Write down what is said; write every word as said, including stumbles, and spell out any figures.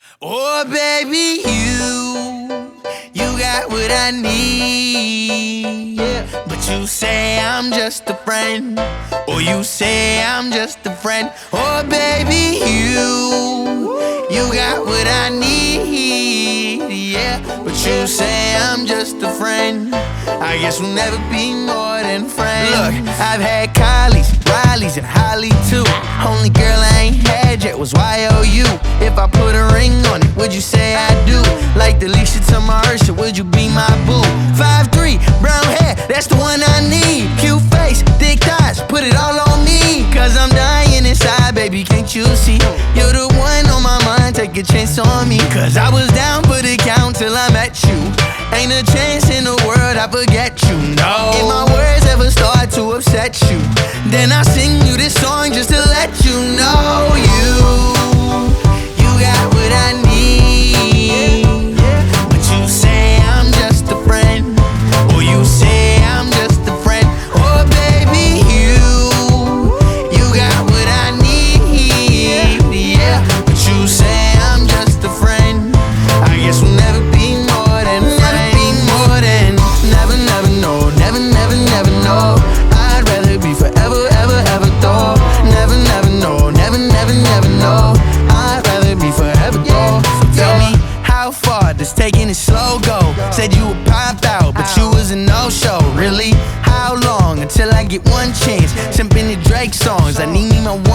Oh, baby, you, you got what I need. Yeah. But you say I'm just a friend, or you say I'm just a friend. Oh, baby, you, you got what I need. Yeah. But you say I'm just a friend. I guess we'll never be more than friends. Look, I've had Kylie's, Riley's, and Holly too. Only girl I ain't had yet was Y O U. If I put a ring on it, would you say I do? Like Delisha to Marsha, would you be my boo? five three, brown hair, that's the one I need. Cute face, thick thighs, put it all on me. Cause I'm dying inside, baby, can't you see? You're the one on my mind, take a chance on me. Cause I was down for the count till I met you. Ain't a chance in the world I forget you, no. If my words ever start to upset you, then I sing you this song just to let you know you, you got what I need. But you say I'm just a friend, or you say I'm just a friend. Oh, baby, you, you got what I need. Yeah, but you say I'm just a friend. I guess we'll never be more than friends. Never be more than, never, never know, never, never, never know. I'd rather be forever, ever, ever though. Never, never know, never, never, never know. I'd rather be forever though. So tell me, how far does taking it slow go? Said you would pop out, but you was a no-show. Really? How long until I get one chance? Simping the Drake songs, I need me my one